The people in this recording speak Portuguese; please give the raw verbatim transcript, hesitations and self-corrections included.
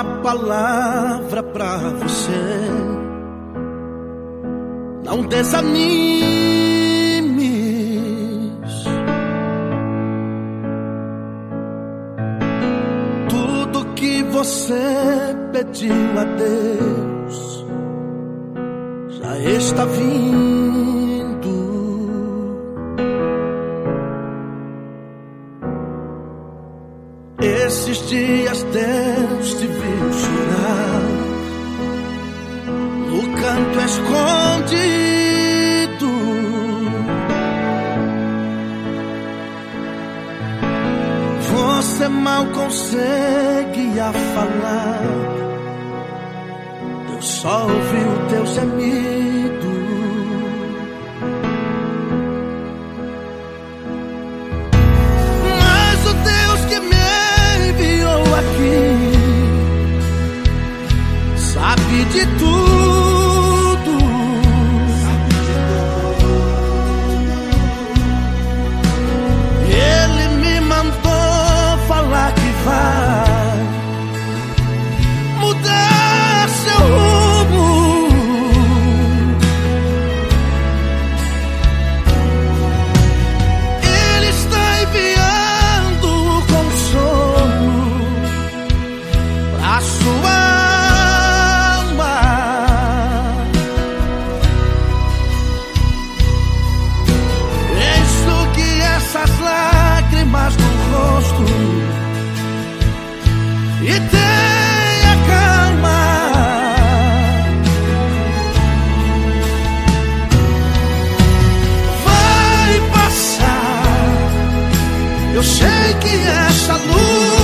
uma palavra pra você. Não desanimes. Tudo que você pediu a Deus já está vindo. Esses dias Deus te viu chorar no canto escondido. Você mal consegue a falar, Deus só ouviu teu gemido. Mas o Deus que me enviou aqui sabe de tudo. Ele me mandou falar que vai mudar seu rumo. Ele está enviando consolo pra sua alma. Enxugue essas lágrimas no rosto e tenha calma. Vai passar, eu sei que essa luz